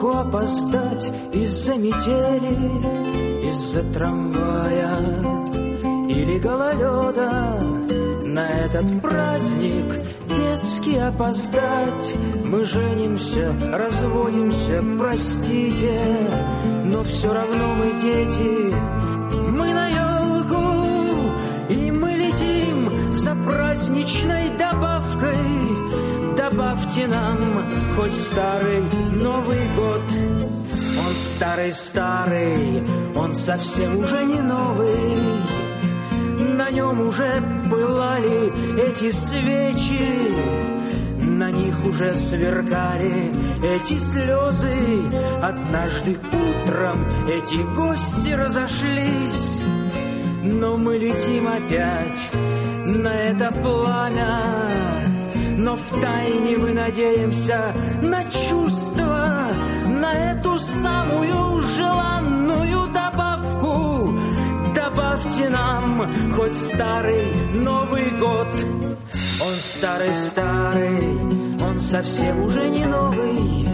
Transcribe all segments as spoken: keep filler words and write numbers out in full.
толку опоздать из-за метели, из-за трамвая или гололеда? На этот праздник детский опоздать. Мы женимся, разводимся, простите, но все равно мы дети. Мы на елку, и мы летим за праздничной добавкой. Добавьте нам хоть старый Новый год. Он старый-старый, он совсем уже не новый. На нем уже пылали эти свечи, на них уже сверкали эти слезы. Однажды утром эти гости разошлись, но мы летим опять на это пламя. Но втайне мы надеемся на чувства, на эту самую желанную добавку. Добавьте нам хоть старый Новый год. Он старый-старый, он совсем уже не новый.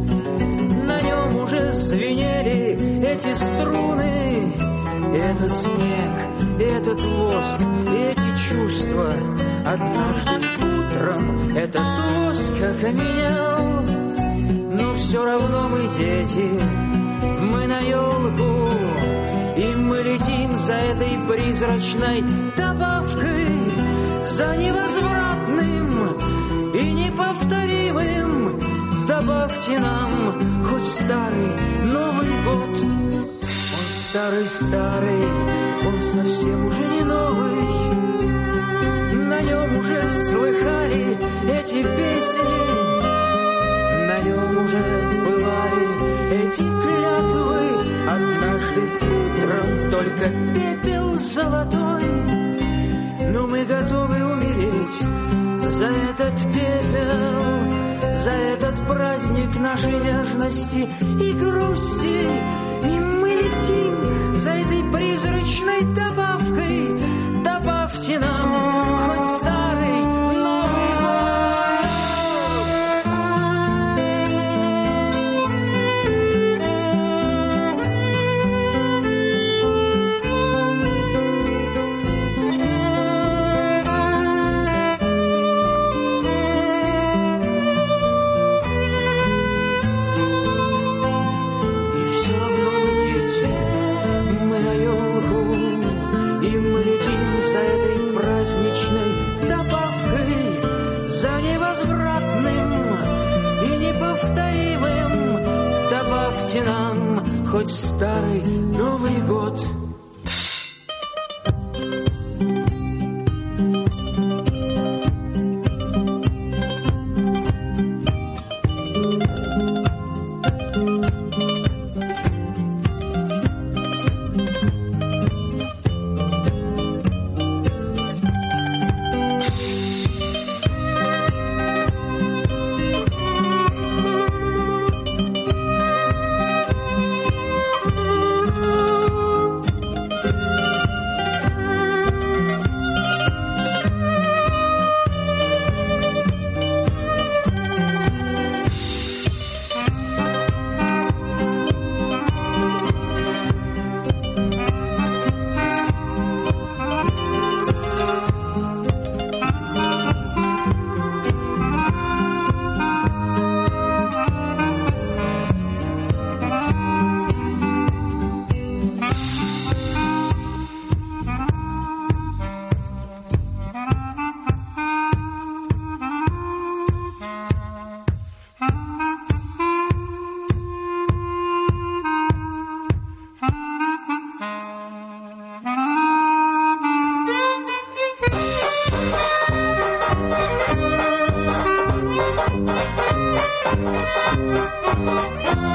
На нем уже звенели эти струны. Этот снег, этот воск, эти чувства. Однажды утром этот воск окаменел. Но все равно мы дети, мы на елку. И мы летим за этой призрачной добавкой, за невозвратным и неповторимым. Добавьте нам хоть старый Новый год. Он старый-старый, он совсем уже не новый. На нем уже слыхали эти песни, на нем уже бывали эти клятвы. Однажды утром только пепел золотой, но мы готовы умереть за этот пепел, за этот праздник нашей нежности и грусти. И мы летим за этой призрачной добавкой. Добавьте нам хоть старый Новый год. И все равно мы дети, мы на елку, и мы летим за этой праздничной добавкой, за невозвратным и неповторимым. Добавьте нам хоть старый Новый год. Thank you.